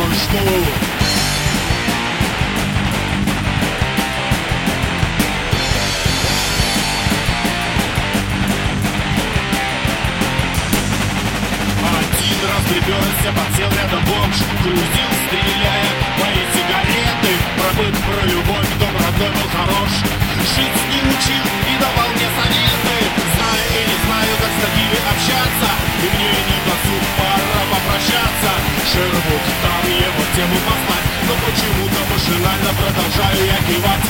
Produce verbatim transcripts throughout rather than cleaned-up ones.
рукой жму. Один раз приперся, подсел рядом бомж, грузил, стреляя мои сигареты. Пробыт про любовь, дом родной был хорош, жить не учил и давал мне советы. Знаю и не знаю, как с такими общаться, и мне не досуг, пора попрощаться. Шервуд, там его в тему послать, но почему-то машинально продолжаю я кивать.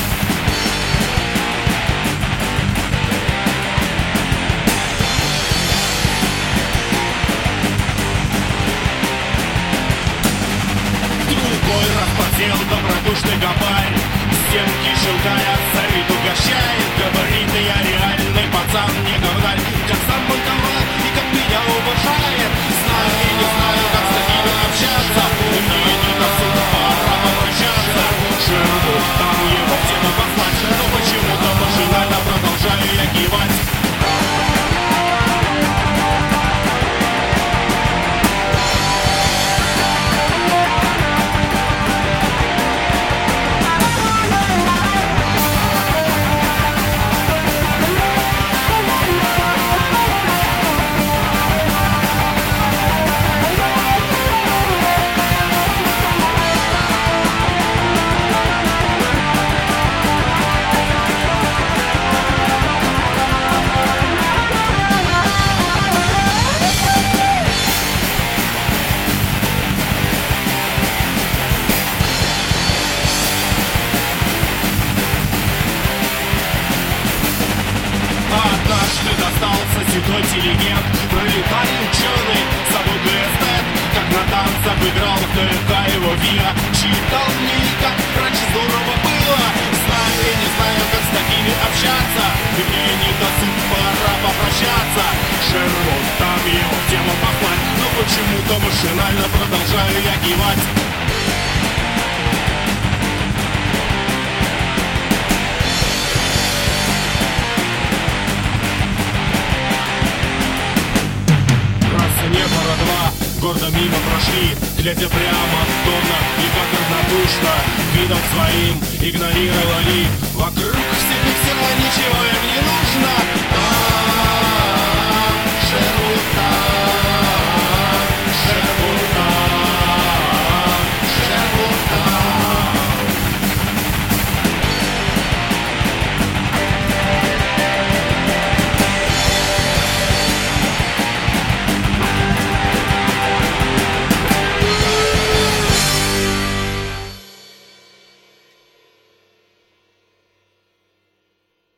Другой раз подсел добродушный габарь, стенки шелкая, царит угощает. Говорит, я реальный пацан, не говнарь, как сам банковал и как меня уважает. Знаю и не знаю, как с такими общаться, и мне не досуг, пора попрощаться. Шервуд, там его в тему послать, но почему-то машинально продолжаю я кивать. Однажды достался седой интеллигент, пролетарий ученый, забыл эстет, как на танцах играл в ТК его ВИА. Читал мне, как раньше здорово было. Знаю и не знаю, как с такими общаться, и мне не досуг, пора попрощаться. Шервуд, там его в тему похваль, но почему-то машинально продолжаю я кивать. Небо два гордо мимо прошли, глядя прямо, томно и как равнодушно видом своим игнорировали. Вокруг всех и все, ничего им не нужно. А-а-а.